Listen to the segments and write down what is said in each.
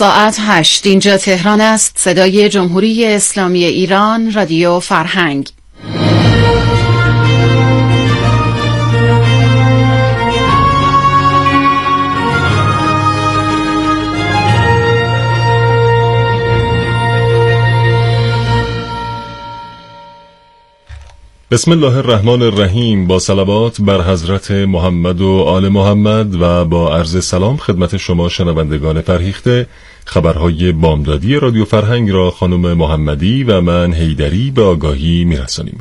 ساعت 8 اینجا تهران است. صدای جمهوری اسلامی ایران، رادیو فرهنگ. بسم الله الرحمن الرحیم. با صلوات بر حضرت محمد و آل محمد و با عرض سلام خدمت شما شنوندگان فرهیخته، خبرهای بامدادی رادیو فرهنگ را خانم محمدی و من حیدری به آگاهی میرسانیم.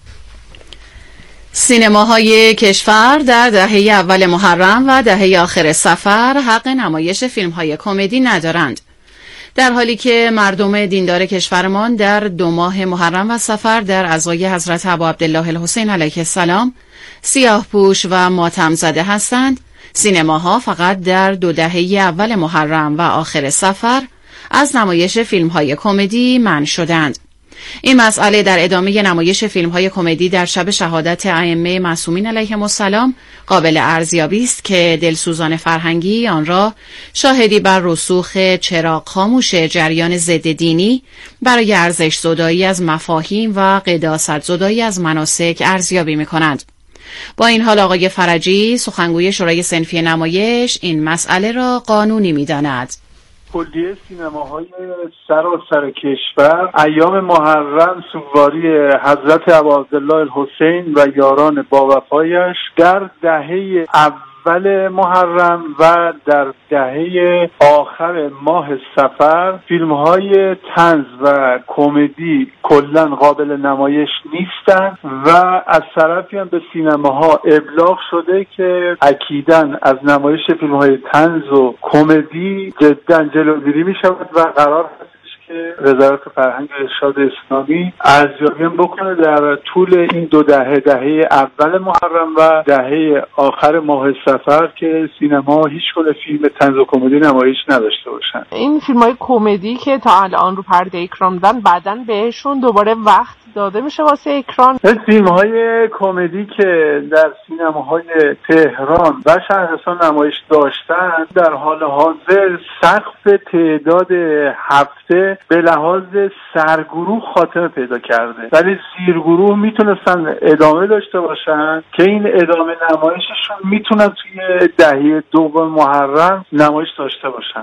سینماهای کشور در دهه اول محرم و دهه آخر صفر حق نمایش فیلم‌های کمدی ندارند، در حالی که مردم دیندار کشورمان در 2 ماه محرم و صفر در عزای حضرت ابا عبدالله الحسین علیه السلام سیاه‌پوش و ماتم زده هستند. سینماها فقط در 2 دهه اول محرم و آخر صفر از نمایش فیلم‌های کمدی منع شدند. این مسئله در ادامه نمایش فیلم‌های کمدی در شب شهادت ائمه معصومین علیهم السلام قابل ارزیابی است که دلسوزان فرهنگی آن را شاهدی بر رسوخ چراغ خاموش جریان ضد دینی برای ارزش زدایی از مفاهیم و قداست زدایی از مناسک ارزیابی می‌کنند. با این حال آقای فرجی، سخنگوی شورای صنفی نمایش، این مسئله را قانونی می‌داند. کلیه سینماهای سراسر کشور ایام محرم سوگواری حضرت ابا عبدالله الحسین و یاران باوفایش در دهه اول محرم و در دهه آخر ماه صفر فیلم‌های طنز و کمدی کلاً قابل نمایش نیستند و از طرفی هم به سینماها ابلاغ شده که اکیداً از نمایش فیلم‌های طنز و کمدی جداً جلوگیری می‌شود و قرار هست که وزارت فرهنگ و ارشاد اسلامی ارزیابی بکنه در طول این 2 دهه، دهه اول محرم و دهه آخر ماه صفر، که سینما هیچ گونه فیلم طنز و کمدی نمایش نداشته باشن. این فیلم‌های کمدی که تا الان رو پرده اکران دادن بعداً بهشون دوباره وقت داده میشه واسه اکران. فیلم‌های کمدی که در سینماهای تهران و شهرستان نمایش داشتن در حال حاضر سقف تعداد هفته به لحاظ سرگروه خاتمه پیدا کرده، ولی زیرگروه میتونستن ادامه داشته باشن که این ادامه نمایششون میتونن توی دهه 2 محرم نمایش داشته باشن.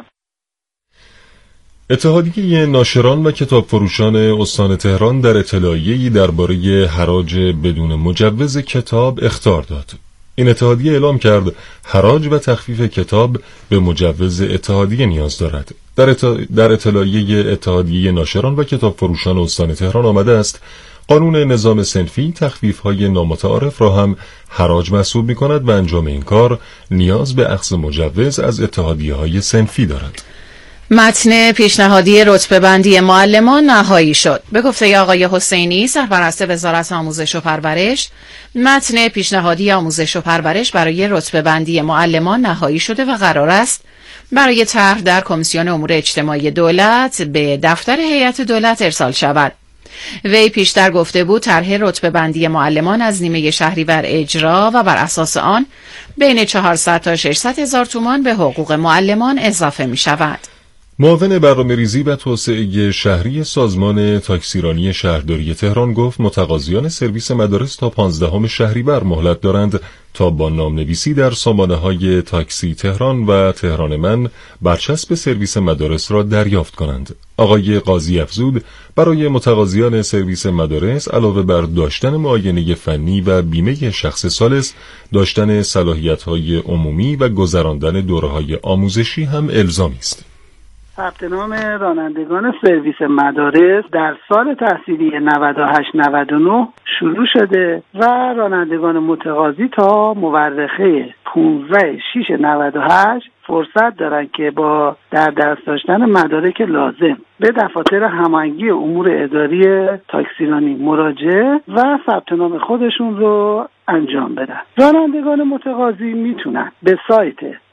اتحادیه ناشران و کتاب فروشان استان تهران در اطلاعیه‌ای درباره حراج بدون مجوز کتاب اخطار داد. این اتحادیه اعلام کرد حراج و تخفیف کتاب به مجوز اتحادیه نیاز دارد. در اطلاعیه اتحادیه ناشران و کتاب فروشان استان تهران آمده است قانون نظام صنفی تخفیف‌های نامتعارف را هم حراج محسوب می‌کند و انجام این کار نیاز به اخذ مجوز از اتحادیه‌های صنفی دارد. متن پیشنهادی رتبه‌بندی معلمان نهایی شد. به گفته آقای حسینی، سرپرست وزارت آموزش و پرورش، متن پیشنهادی آموزش و پرورش برای رتبه‌بندی معلمان نهایی شده و قرار است برای طرح در کمیسیون امور اجتماعی دولت به دفتر هیئت دولت ارسال شود. وی پیشتر گفته بود طرح رتبه‌بندی معلمان از نیمه شهریور اجرا و بر اساس آن بین 400 تا 600 هزار تومان به حقوق معلمان اضافه می شود. معاون برنامه‌ریزی و توسعه شهری سازمان تاکسیرانی شهرداری تهران گفت متقاضیان سرویس مدارس تا 15 شهریور مهلت دارند تا با نامنویسی در سامانه‌های تاکسی تهران و تهران من برچسب سرویس مدارس را دریافت کنند. آقای قاضی افزود برای متقاضیان سرویس مدارس علاوه بر داشتن معاینه فنی و بیمه شخص ثالث، داشتن صلاحیت‌های عمومی و گذراندن دوره‌های آموزشی هم الزامی است. ثبت نام رانندگان سرویس مدارس در سال تحصیلی 98-99 شروع شده و رانندگان متقاضی تا مورخه 15/6/98 فرصت دارن که با در دست داشتن مدارک لازم به دفاتر هماهنگی امور اداری تاکسیرانی مراجعه و ثبت نام خودشون رو انجام بدن. رانندگان متقاضی میتونن به سایت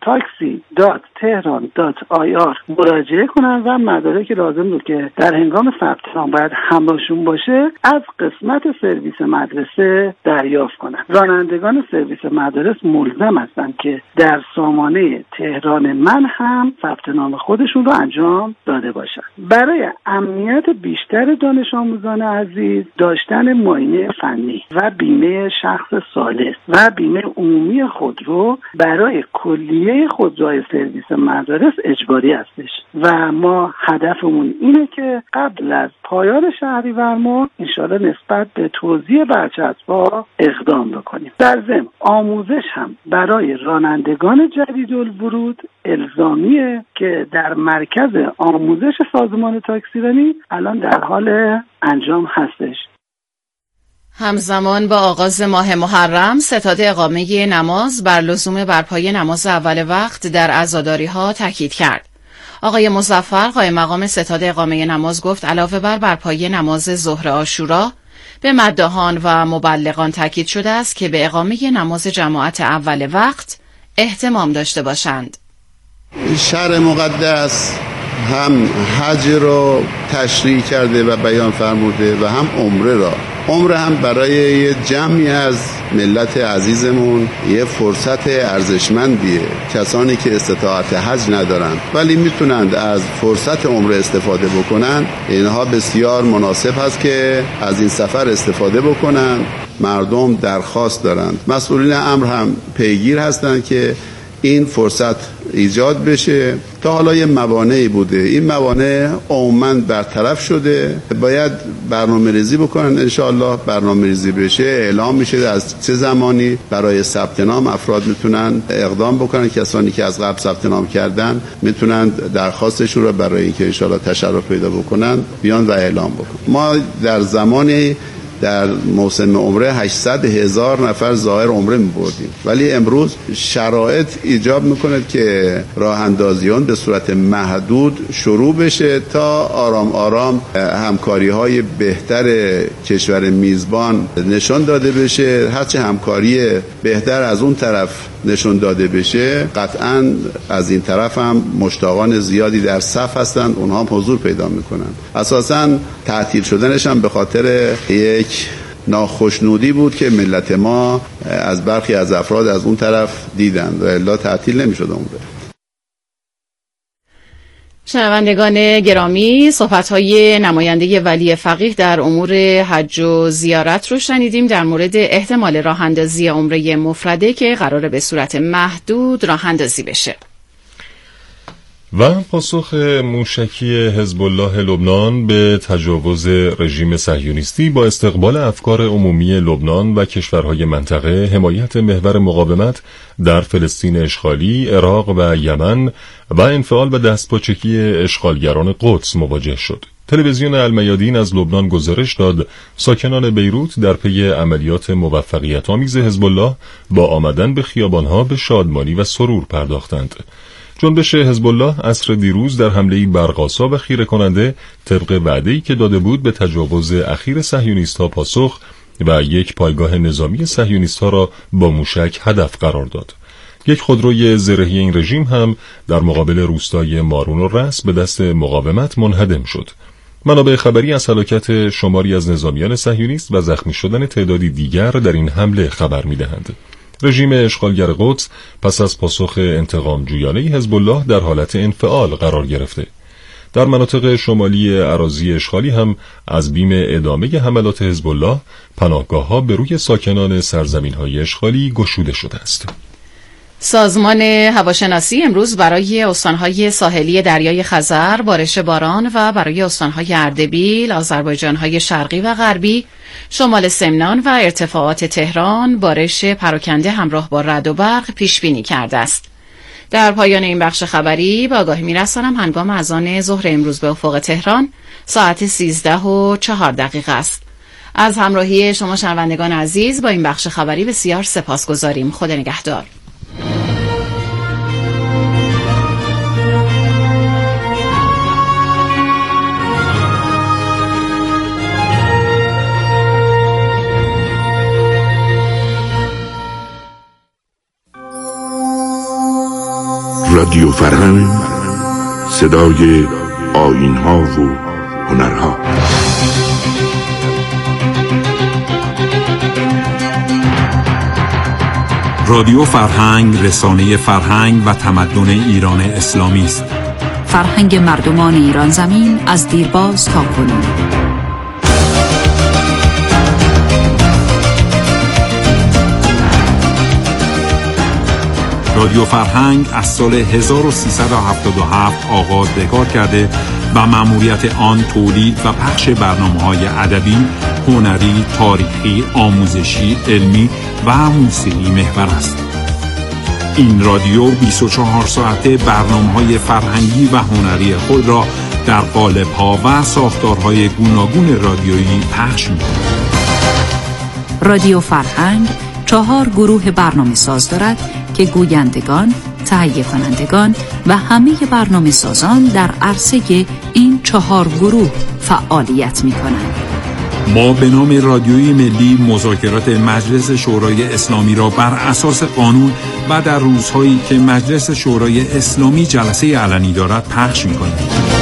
taxi.tehran.ir مراجعه کنن و مدارک لازم رو که در هنگام ثبت نام باید همراهشون باشه از قسمت سرویس مدرسه دریافت کنن. رانندگان سرویس مدارس ملزم هستند که در سامانه تهران تهران من هم ثبت نام خودشون رو انجام داده باشن. برای امنیت بیشتر دانش آموزان عزیز، داشتن معاینه فنی و بیمه شخص ثالث و بیمه عمومی خودرو برای کلیه خودروهای سرویس مدارس اجباری هستش و ما هدفمون اینه که قبل از پایان شهریور ما انشاءالله نسبت به توزیع برچسب‌ها اقدام بکنیم. در ضمن آموزش هم برای رانندگان جدیدالورود الزامیه که در مرکز آموزش سازمان تاکسیرانی الان در حال انجام هستش. همزمان با آغاز ماه محرم، ستاد اقامه نماز بر لزوم برپای نماز اول وقت در عزاداری‌ها تاکید کرد. آقای مظفر قائم مقام ستاد اقامه نماز گفت علاوه بر برپای نماز ظهر عاشورا، به مداحان و مبلغان تاکید شده است که به اقامه نماز جماعت اول وقت اهتمام داشته باشند. شهر مقدس هم حج را تشریح کرده و بیان فرموده و هم عمره را. عمره هم برای یه جمعی از ملت عزیزمون یه فرصت ارزشمندیه. کسانی که استطاعت حج ندارن ولی میتونند از فرصت عمره استفاده بکنن، اینها بسیار مناسب هست که از این سفر استفاده بکنن. مردم درخواست دارند، مسئولین امر هم پیگیر هستند که این فرصت ایجاد بشه. تا حالا یه موانعی بوده، این موانع عموماً برطرف شده. باید برنامه ریزی بکنن، انشاءالله برنامه ریزی بشه، اعلام میشه از چه زمانی برای ثبت نام افراد میتونن اقدام بکنن. کسانی که از قبل ثبت نام کردن میتونن درخواستشون رو برای اینکه انشاءالله تشرف پیدا بکنن بیان و اعلام بکنن. ما در زمانی در موسم عمره 800,000 نفر زائر عمره می‌بردیم، ولی امروز شرایط ایجاب میکنه که راه اندازیان به صورت محدود شروع بشه تا آرام آرام همکاری‌های بهتر کشور میزبان نشان داده بشه. هرچه همکاری بهتر از اون طرف نشون داده بشه، قطعاً از این طرف هم مشتاقان زیادی در صف هستن، اونها هم حضور پیدا میکنن. اساساً تعطیل شدنش هم به خاطر یک ناخشنودی بود که ملت ما از برخی از افراد از اون طرف دیدند و الا تعطیل نمیشد عمره. شنوندگان گرامی، صحبت‌های نماینده ولی فقیه در امور حج و زیارت رو شنیدیم در مورد احتمال راه اندازی عمره مفرده که قراره به صورت محدود راه اندازی بشه. و پاسخ موشکی حزب الله لبنان به تجاوز رژیم صهیونیستی با استقبال افکار عمومی لبنان و کشورهای منطقه، حمایت محور مقاومت در فلسطین اشغالی، عراق و یمن و انفعال و دستپاچگی اشغالگران قدس مواجه شد. تلویزیون المیادین از لبنان گزارش داد ساکنان بیروت در پی عملیات موفقیت آمیز حزب الله با آمدن به خیابانها به شادمانی و سرور پرداختند. جنبش حزب الله عصر دیروز در حمله‌ای برق‌آسا و خیره کننده طبق وعده‌ای که داده بود به تجاوز اخیر صهیونیست‌ها پاسخ و یک پایگاه نظامی صهیونیست‌ها را با موشک هدف قرار داد. یک خودروی زرهی این رژیم هم در مقابل روستای مارون و رس به دست مقاومت منهدم شد. منابع خبری از هلاکت شماری از نظامیان صهیونیست و زخمی شدن تعدادی دیگر در این حمله خبر می‌دهند. رژیم اشغالگر قدس پس از پاسخ انتقام جویانه حزب الله در حالت انفعال قرار گرفته. در مناطق شمالی اراضی اشغالی هم از بیم ادامه حملات حزب الله پناهگاه‌ها به روی ساکنان سرزمین‌های اشغالی گشوده شده است. سازمان هواشناسی امروز برای استانهای ساحلی دریای خزر بارش باران و برای استانهای اردبیل، آذربایجانهای شرقی و غربی، شمال سمنان و ارتفاعات تهران بارش پراکنده همراه با رعد و برق پیش بینی کرده است. در پایان این بخش خبری به آگاهی می‌رسانم هنگام اذان ظهر امروز به افق تهران ساعت 13:04 است. از همراهی شما شنوندگان عزیز با این بخش خبری بسیار سپاسگزاریم. خدا نگهدار. رادیو فرهنگ، صدای آیین‌ها و هنرها. رادیو فرهنگ رسانه فرهنگ و تمدن ایران اسلامی است. فرهنگ مردمان ایران زمین از دیرباز تا کنون. رادیو فرهنگ از سال 1377 آغاز به کار کرده و مأموریت آن تولید و پخش برنامه‌های ادبی، هنری، تاریخی، آموزشی، علمی و موسیقی محور است. این رادیو 24 ساعته برنامه‌های فرهنگی و هنری خود را در قالب‌ها و ساختارهای گوناگون رادیویی پخش می‌کند. رادیو فرهنگ 4 گروه برنامه ساز دارد که گویندگان، تهیه کنندگان و همه برنامه سازان در عرصه این 4 گروه فعالیت می‌کنند. ما به نام رادیوی ملی مذاکرات مجلس شورای اسلامی را بر اساس قانون و در روزهایی که مجلس شورای اسلامی جلسه علنی دارد پخش می‌کنیم.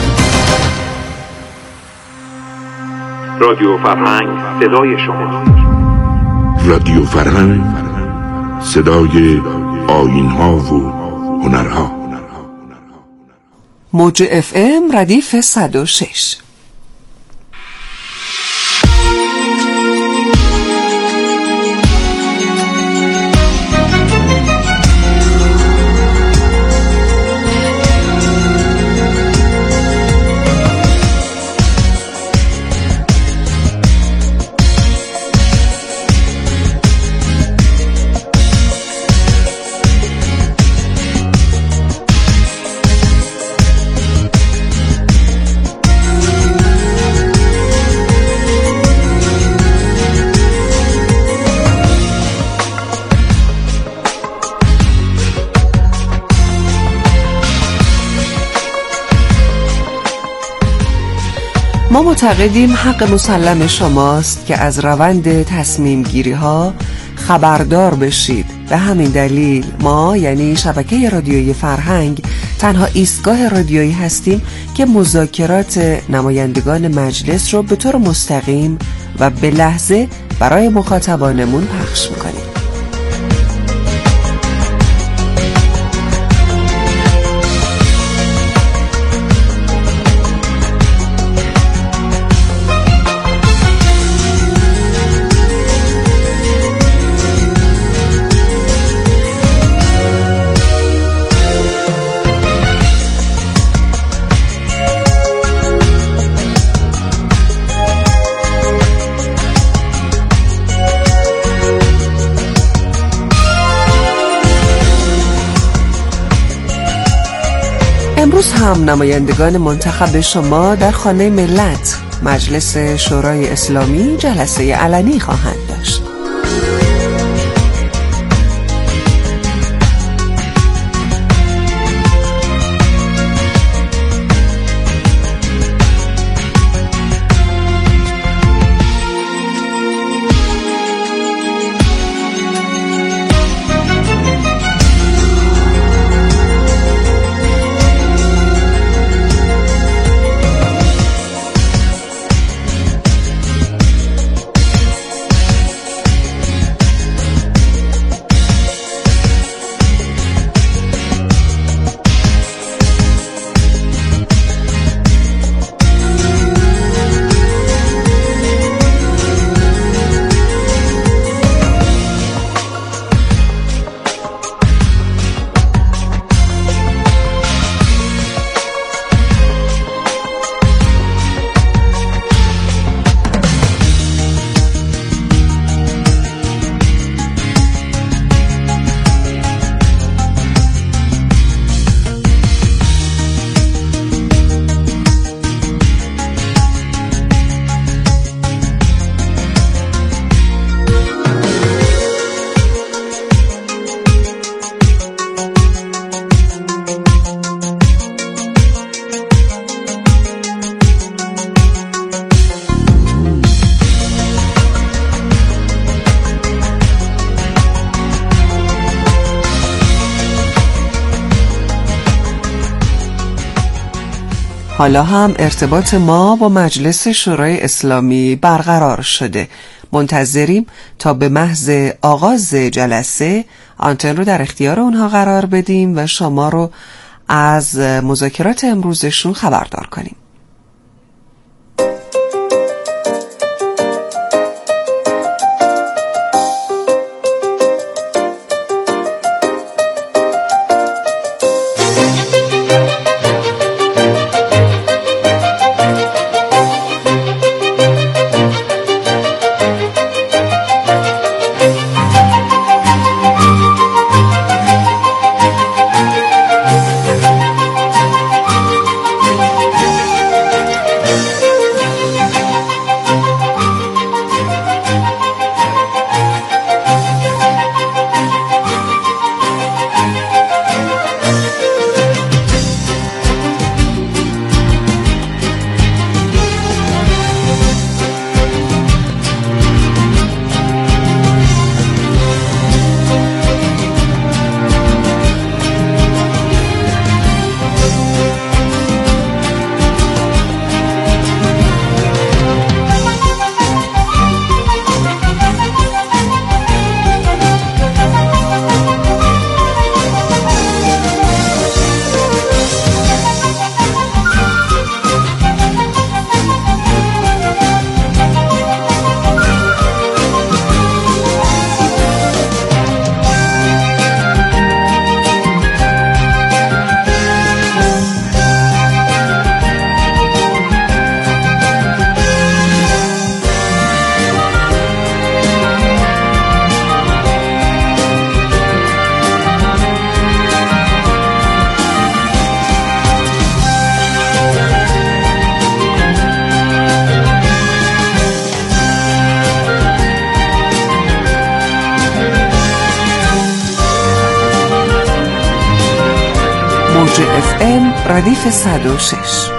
رادیو فرهنگ صدای شما. رادیو فرهنگ صدای آیین‌ها و هنرها. موج FM ردیف 106. ما معتقدیم حق مسلم شماست که از روند تصمیم گیری ها خبردار بشید. به همین دلیل ما یعنی شبکه رادیویی فرهنگ تنها ایستگاه رادیویی هستیم که مذاکرات نمایندگان مجلس رو به طور مستقیم و به لحظه برای مخاطبانمون پخش میکنیم. امروز هم نمایندگان منتخب شما در خانه ملت مجلس شورای اسلامی جلسه علنی خواهند داشت. حالا هم ارتباط ما با مجلس شورای اسلامی برقرار شده. منتظریم تا به محض آغاز جلسه آنتن رو در اختیار اونها قرار بدیم و شما رو از مذاکرات امروزشون خبردار کنیم. موج FM ردیف 106.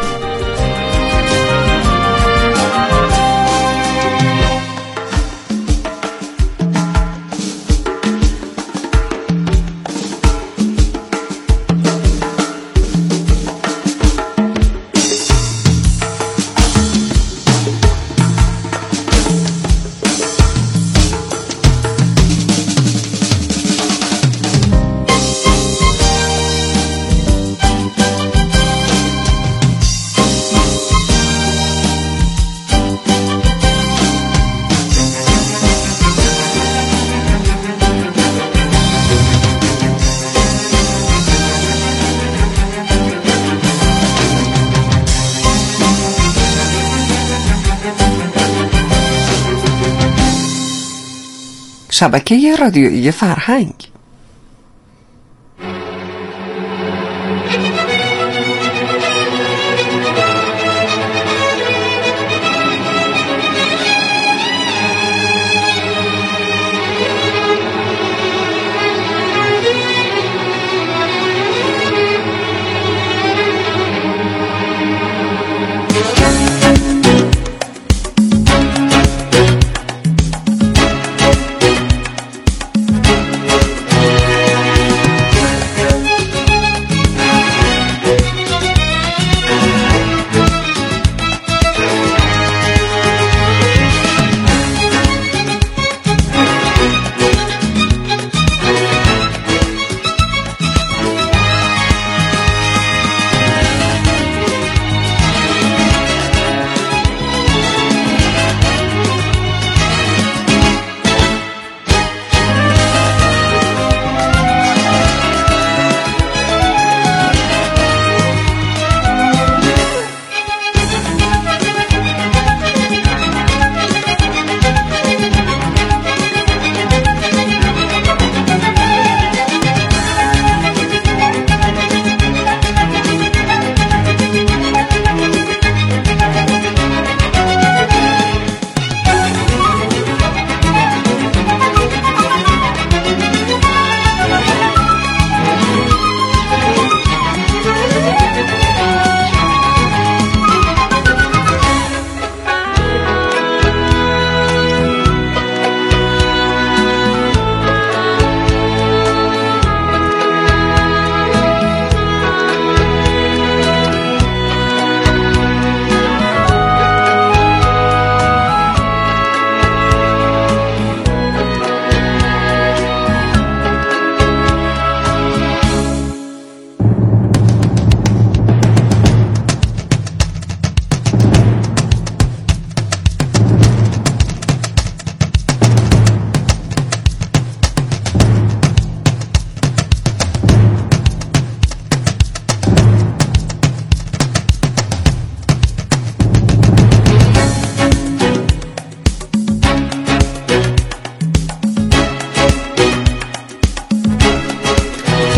شبکه رادیویی فرهنگ.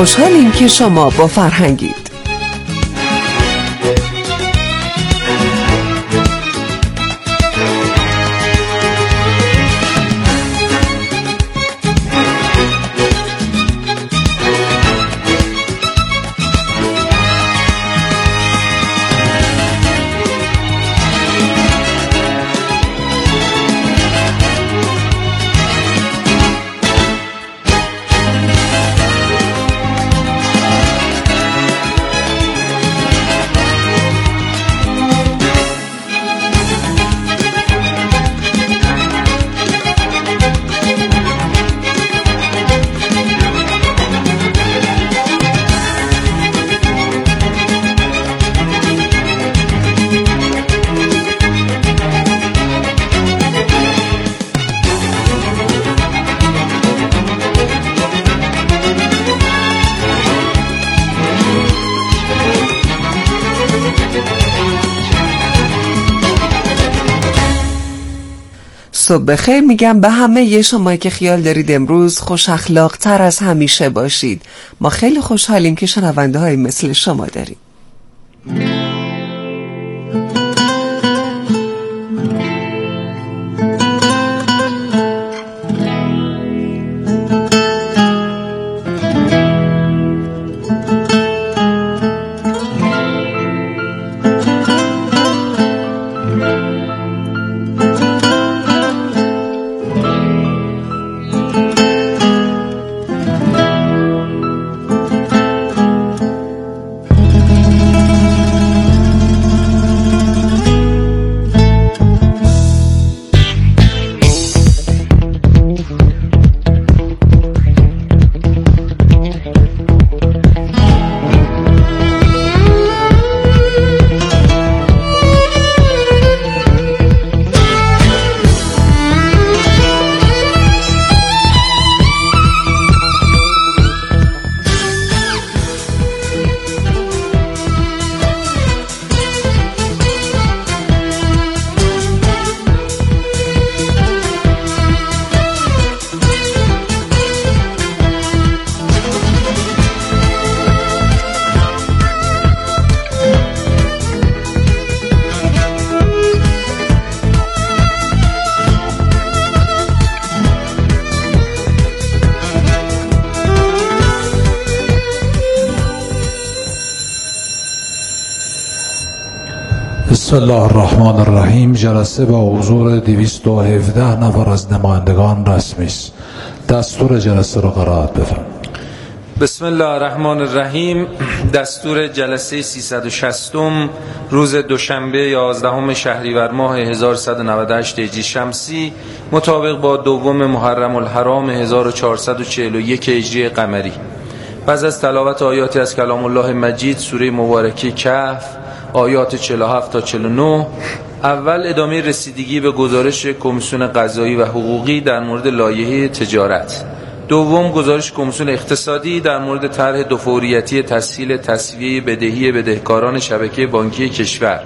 خوشحالیم که شما با فرهنگید. صبح بخیر میگم به همه شما که خیال دارید امروز خوش اخلاق تر از همیشه باشید. ما خیلی خوشحالیم که شنونده های مثل شما داریم. بسم الله الرحمن الرحیم. جلسه با حضور 217 نفر از نمایندگان رسمی است. دستور جلسه را قرائت بفرمایید. بسم الله الرحمن الرحیم. دستور جلسه 360 روز دوشنبه 11 شهریور ماه 1198 هجری شمسی مطابق با دوم محرم الحرام 1441 هجری قمری. پس از تلاوت آیاتی از کلام الله مجید سوره مبارکه کهف آیات 47 تا 49، اول ادامه رسیدگی به گزارش کمیسیون قضایی و حقوقی در مورد لایحه تجارت، دوم گزارش کمیسیون اقتصادی در مورد طرح دوفوریتی تسهیل تسویه بدهی بدهکاران شبکه بانکی کشور،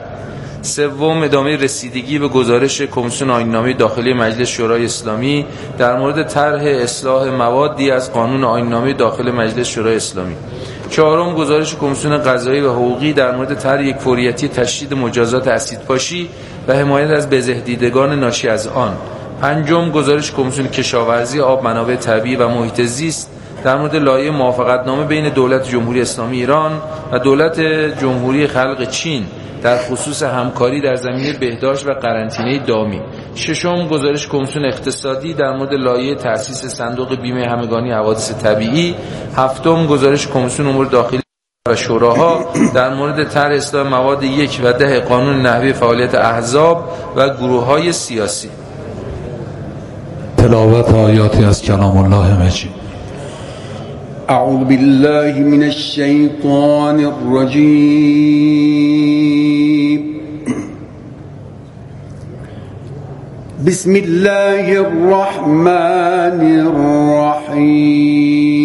سوم ادامه رسیدگی به گزارش کمیسیون آیین‌نامه داخلی مجلس شورای اسلامی در مورد طرح اصلاح موادی از قانون آیین‌نامه داخل مجلس شورای اسلامی، چهارم گزارش کمیسیون قضایی و حقوقی در مورد طرح یک فوریتی تشدید مجازات اسیدپاشی و حمایت از بزهدیدگان ناشی از آن، پنجم گزارش کمیسیون کشاورزی، آب، منابع طبیعی و محیط زیست در مورد لایحه موافقتنامه بین دولت جمهوری اسلامی ایران و دولت جمهوری خلق چین در خصوص همکاری در زمینه بهداشت و قرنطینه دامی، ششم گزارش کمیسیون اقتصادی در مورد لایحه تأسیس صندوق بیمه همگانی حوادث طبیعی، هفتم گزارش کمیسیون امور داخلی و شوراها در مورد طرح اصلاح مواد 1 و 10 قانون نحوه فعالیت احزاب و گروه‌های سیاسی. تلاوت آیاتی از کلام الله مجید. اعوذ بالله من الشیطان الرجیم. بسم الله الرحمن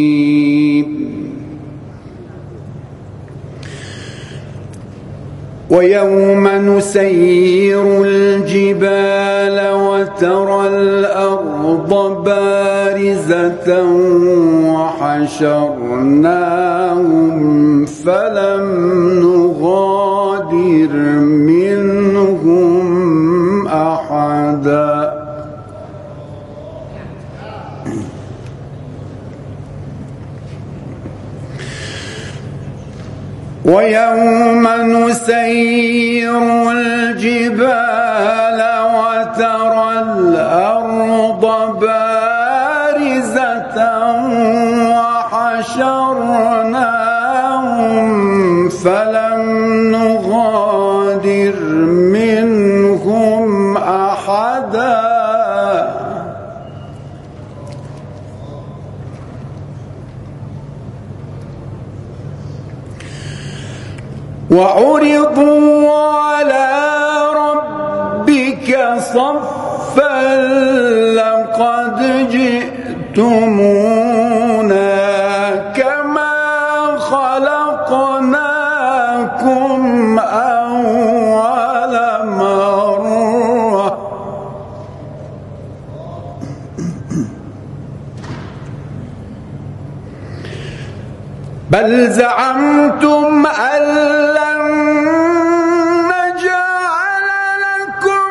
الرحیم. ويوم نسير الجبال وترى الأرض بارزة وحشرناهم فلم نغادر منهم أحدا ويوم نسير الجبال وترى الأرض بارزة وحشرناهم فلم نغادر منهم أحدا وعرضوا على ربك صفا لقد جئتمونا كما خلقناكم أول مرة بل زعمتم أن لن نجعل لكم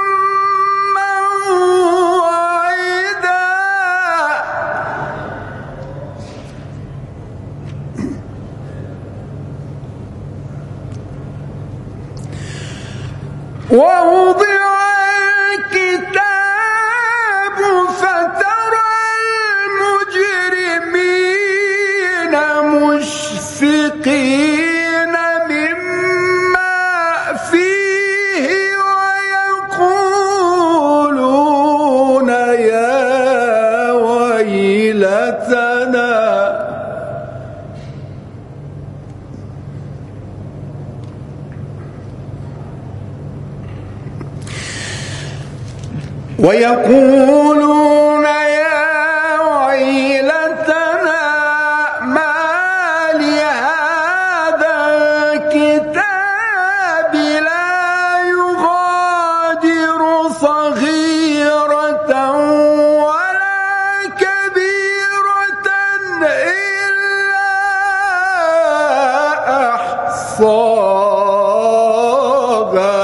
موعدا ووضع الكتاب فترى المجرمين مشفقين مما فيه ويقولون يا ويلتنا ويقولون يا ويلتنا ما لهذا الكتاب لا يغادر صغيرة ولا كبيرة إلا أحصاها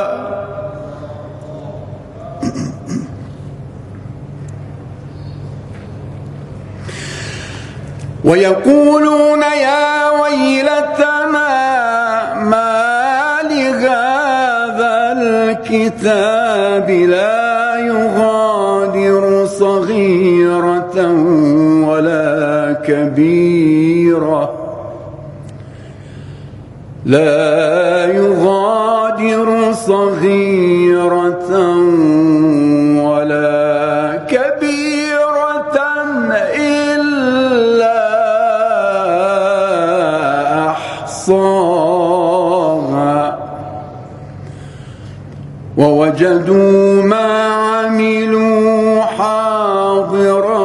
ويقولون يا ويلتنا ما لهذا الكتاب لا يغادر صغيرة ولا كبيرة لا يغادر صغيرة ولا كبيرة إلا أحصاها ووجدوا ما عملوا حاضرا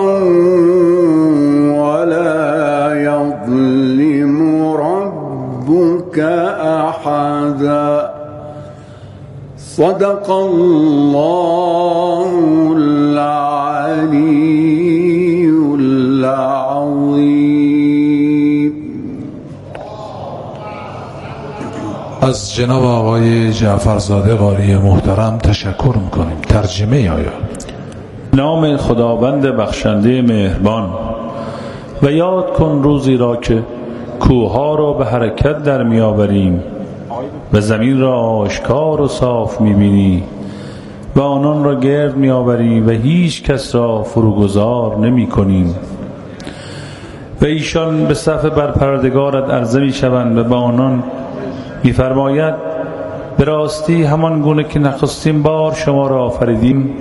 ولا يظلم ربك أحدا صدق الله العلي العظيم. از جناب آقای جعفرزاده قاری محترم تشکر میکنیم. ترجمه آیات. نام خداوند بخشنده مهربان. و یاد کن روزی را که کوهها را به حرکت در میآوریم و زمین را آشکار و صاف میبینی و آنان را گرد میآوریم و هیچ کس را فروگذار نمی کنیم و ایشان به صف بر پروردگارت عرضه میشوند و به آنان میفرماید به راستی همان گونه که نخستین بار شما را آفریدیم